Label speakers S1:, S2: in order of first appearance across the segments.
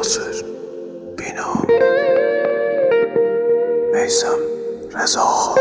S1: ناصر، بینا، میثم، رضاخان.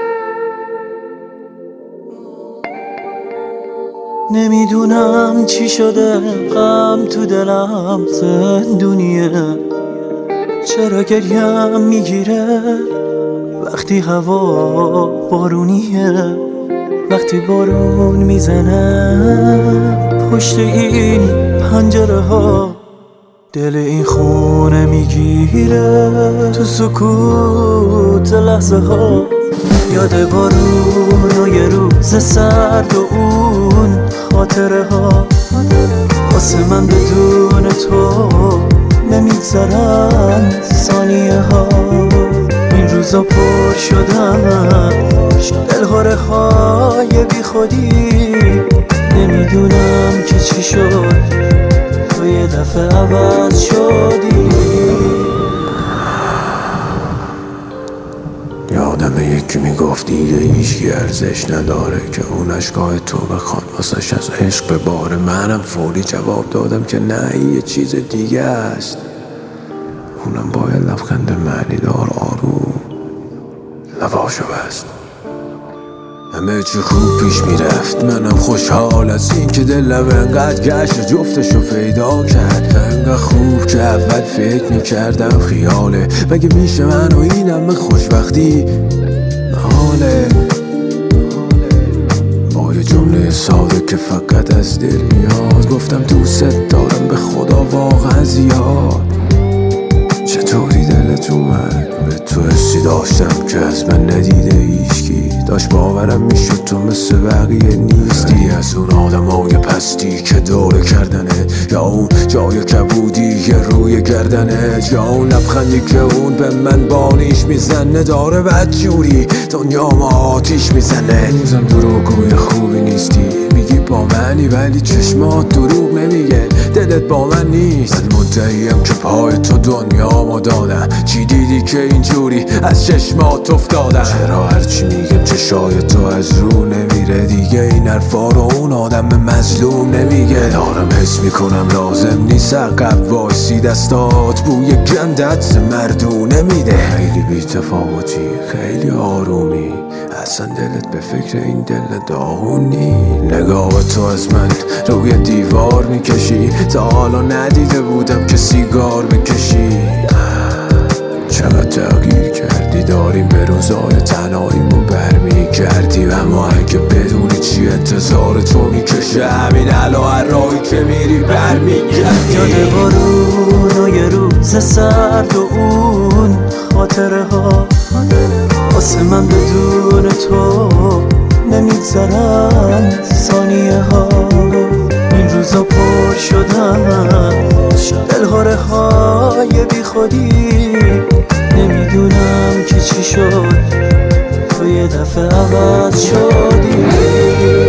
S2: نمیدونم چی شده، غم تو دلم زندونیه. چرا گریم میگیره وقتی هوا بارونیه، وقتی بارون میزنه پشت این پنجره ها، دل این خونه میگیره تو سکوت لحظه ها. یاد بارون و یه روز سرد و اون خاطره ها، واسه من بدون تو نمیگذرن ثانیه ها. این روزا پر شدم دلهاره های بی خودی، نمیدونم که چی شد تو یه دفعه عوض شدی.
S1: یادم یکی میگفت دیگه هیچکی ارزش نداره که اون اشکای تو بخوان واسش از عشق به باره. منم فوری جواب دادم که نه، یه چیز دیگه است. اونم با یه لبخند معنی دار آروم لباشو بست. همه چی خوب پیش میرفت، منم خوشحال از این که دلم انقدر گشت جفتشو پیدا کرد. انقدر خوب که اول فکر میکردم خیاله، مگه میشه من و این همه خوشبختی محاله. با یه جمله ساده که فقط از دل میاد گفتم دوست دارم به خدا واقعا زیاد. چطوری دلت اومد به تو حسی داشتم که از من ندیده هیچکی، داشت باورم میشد تو مثل بقیه نیستی. از اون آدمای پستی که دوره کردنه، یا اون جای کبودی که روی گردنه، یا اون لبخندی که اون به من بانیش میزنه. داره بدجوری دنیا ما آتیش میزنه. روزم دروغگوی خوبی نیستی، میگی با منی ولی چشمات دروغ نمیگه، دلت با من نیست. من مدعیم که پای تو دنیا ما دادم، چی دیدی که اینجوری از چشمات افتادم؟ چرا هرچی میگم چشای تو از رو نمیره دیگه؟ این حرفا رو اون آدم مظلوم نمیگه. دارم حس میکنم لازم نیست عقب وایسی، دستات بوی گندت مردونه میده. خیلی بی تفاوتی، خیلی آرومی، اصلا دلت به فکر این دل داغونی. نگاه تو از من روی دیوار میکشی، تا حالا ندیده بودم که سیگار بکشی. چقدر تغییر کردی، داریم به روزای تنهاییمو برمیگردی. اما اگه بدونی چی انتظار تو میکشه، همین الان هر راهی که میری برمیگردی.
S2: یاد بارون و یه روز سرد و اون خاطره ها، واسه من بدون تو نمیگذرن ثانیه ها. این روزا پر شدم دلهاره های بی خودی، نمیدونم که چی شد تو یه دفعه عوض شدی.